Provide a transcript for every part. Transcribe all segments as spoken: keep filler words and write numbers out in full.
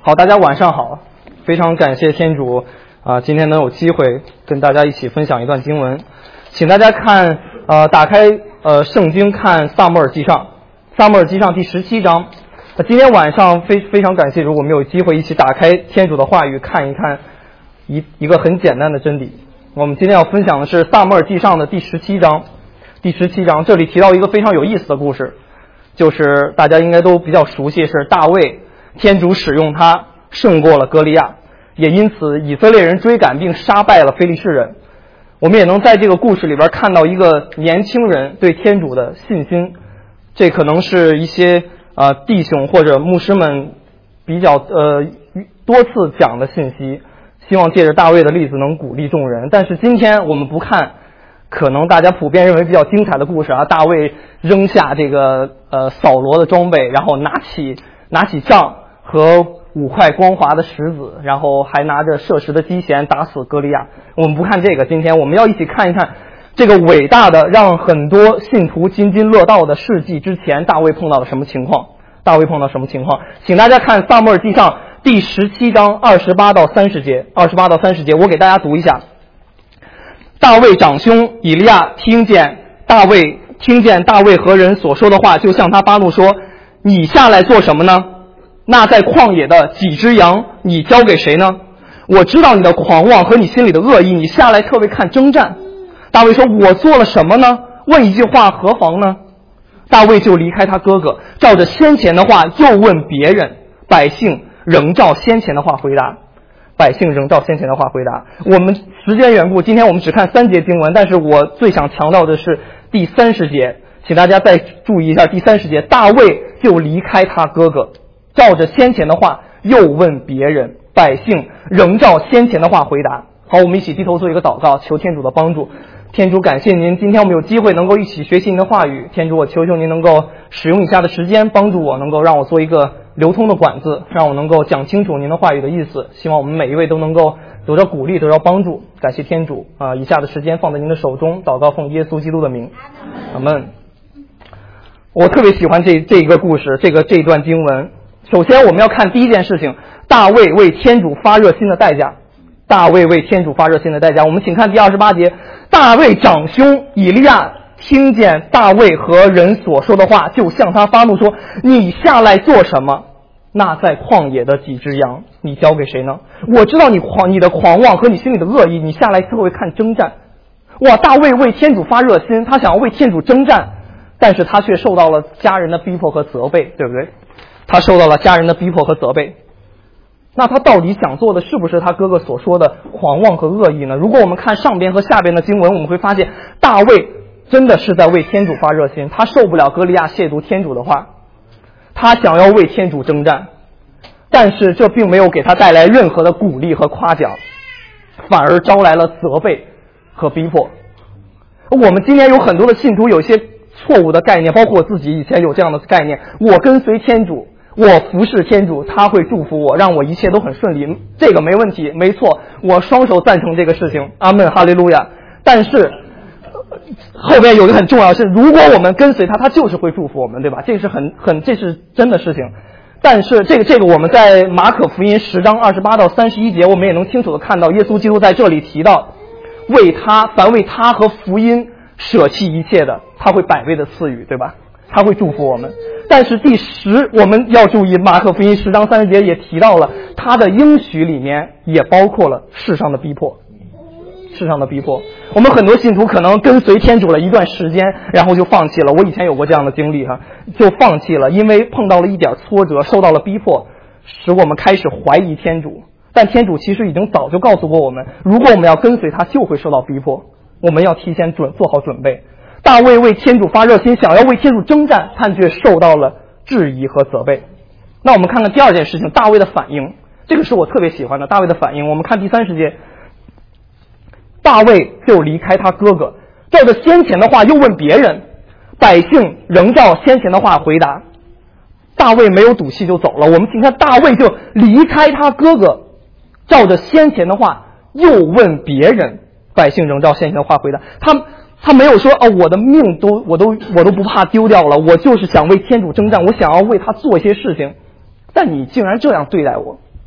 好，大家晚上好，非常感谢天主啊、呃，今天能有机会跟大家一起分享一段经文，请大家看呃，打开呃圣经看撒母耳记上，撒母耳记上第十七章。呃、今天晚上非非常感谢，如果我们有机会一起打开天主的话语，看一看一一个很简单的真理。我们今天要分享的是撒母耳记上的第十七章，第十七章这里提到一个非常有意思的故事，就是大家应该都比较熟悉，是大卫。天主使用他胜过了歌利亚，也因此以色列人追赶并杀败了非利士人。我们也能在这个故事里边看到一个年轻人对天主的信心，这可能是一些呃弟兄或者牧师们比较呃多次讲的信息，希望借着大卫的例子能鼓励众人。但是今天我们不看可能大家普遍认为比较精彩的故事啊，大卫扔下这个呃扫罗的装备，然后拿起拿起杖和五块光滑的石子，然后还拿着射石的机弦打死歌利亚。我们不看这个，今天我们要一起看一看这个伟大的让很多信徒津津乐道的事迹之前大卫碰到了什么情况。大卫碰到什么情况？请大家看撒母耳记上第十七章二十八到三十节，二十八到三十节，我给大家读一下。大卫长兄以利亚听见大卫听见大卫和人所说的话，就向他发怒说：你下来做什么呢？那在旷野的几只羊你交给谁呢？我知道你的狂妄和你心里的恶意，你下来特别看征战。大卫说：我做了什么呢？问一句话何妨呢？大卫就离开他哥哥，照着先前的话又问别人，百姓仍照先前的话回答。百姓仍照先前的话回答。我们时间缘故，今天我们只看三节经文，但是我最想强调的是第三十节，请大家再注意一下第三十节。大卫就离开他哥哥，照着先前的话又问别人，百姓仍照先前的话回答。好，我们一起低头做一个祷告，求天主的帮助。天主，感谢您，今天我们有机会能够一起学习您的话语。天主，我求求您能够使用以下的时间，帮助我能够让我做一个流通的管子，让我能够讲清楚您的话语的意思。希望我们每一位都能够得到鼓励，得到帮助。感谢天主啊、呃！以下的时间放在您的手中，祷告奉耶稣基督的名，阿们。我特别喜欢这这一个故事，这个这一段经文。首先我们要看第一件事情，大卫为天主发热心的代价。大卫为天主发热心的代价。我们请看第二十八节，大卫长兄以利亚听见大卫和人所说的话，就向他发怒说：你下来做什么？那在旷野的几只羊你交给谁呢？我知道你狂你的狂妄和你心里的恶意，你下来特会看征战。哇，大卫为天主发热心，他想要为天主征战，但是他却受到了家人的逼迫和责备，对不对？他受到了家人的逼迫和责备。那他到底想做的是不是他哥哥所说的狂妄和恶意呢？如果我们看上边和下边的经文，我们会发现大卫真的是在为天主发热心，他受不了歌利亚亵渎天主的话，他想要为天主征战，但是这并没有给他带来任何的鼓励和夸奖，反而招来了责备和逼迫。我们今天有很多的信徒有一些错误的概念，包括我自己以前有这样的概念，我跟随天主，我服侍天主，他会祝福我，让我一切都很顺利，这个没问题，没错，我双手赞成这个事情，阿们，哈利路亚。但是后边有一个很重要的是，如果我们跟随他，他就是会祝福我们，对吧？这是很很这是真的事情。但是这个这个我们在马可福音十章二十八到三十一节，我们也能清楚的看到耶稣基督在这里提到，为他凡为他和福音舍弃一切的，他会百倍的赐予，对吧？他会祝福我们。但是第十我们要注意，马可福音十章三十节也提到了他的应许里面也包括了世上的逼迫，世上的逼迫。我们很多信徒可能跟随天主了一段时间，然后就放弃了。我以前有过这样的经历哈，就放弃了，因为碰到了一点挫折，受到了逼迫，使我们开始怀疑天主。但天主其实已经早就告诉过我们，如果我们要跟随他，就会受到逼迫，我们要提前准做好准备。大卫为天主发热心，想要为天主征战，但却受到了质疑和责备。那我们看看第二件事情，大卫的反应，这个是我特别喜欢的，大卫的反应。我们看第三十节，大卫就离开他哥哥，照着先前的话又问别人，百姓仍照先前的话回答。大卫没有赌气就走了。我们请看大卫就离开他哥哥，照着先前的话又问别人，百姓仍照先前的话回答。他他没有说哦，我的命都我都我都不怕丢掉了，我就是想为天主征战，我想要为他做一些事情，但你竟然这样对待我，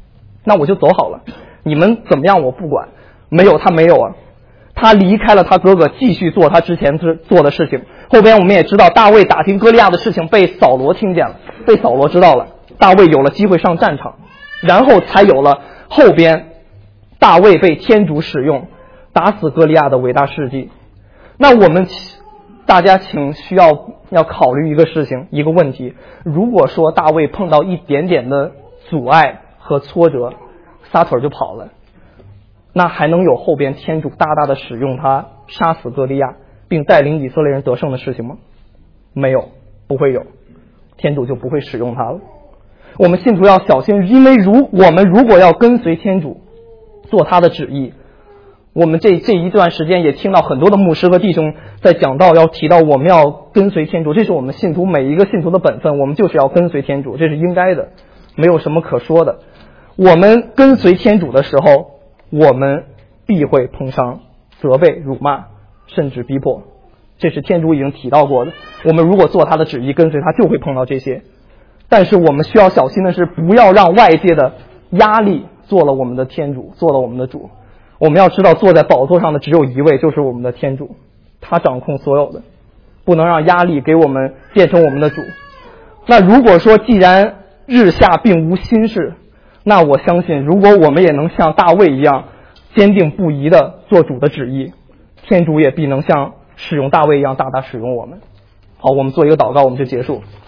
那我就走好了，你们怎么样我不管。没有，他没有啊，他离开了他哥哥，继续做他之前做的事情。后边我们也知道，大卫打听歌利亚的事情被扫罗听见了，被扫罗知道了，大卫有了机会上战场，然后才有了后边大卫被天主使用打死歌利亚的伟大事迹。那我们大家请需要要考虑一个事情，一个问题，如果说大卫碰到一点点的阻碍和挫折，撒腿就跑了，那还能有后边天主大大的使用他杀死歌利亚并带领以色列人得胜的事情吗？没有，不会有，天主就不会使用他了。我们信徒要小心，因为如我们如果要跟随天主做他的旨意，我们这这一段时间也听到很多的牧师和弟兄在讲道，要提到我们要跟随天主，这是我们信徒每一个信徒的本分，我们就是要跟随天主，这是应该的，没有什么可说的。我们跟随天主的时候，我们必会碰上责备、辱骂，甚至逼迫，这是天主已经提到过的。我们如果做他的旨意，跟随他，就会碰到这些。但是我们需要小心的是，不要让外界的压力做了我们的天主，做了我们的主。我们要知道，坐在宝座上的只有一位，就是我们的天主，他掌控所有的，不能让压力给我们变成我们的主。那如果说既然日下并无新事，那我相信如果我们也能像大卫一样坚定不移地做主的旨意，天主也必能像使用大卫一样大大使用我们。好，我们做一个祷告，我们就结束。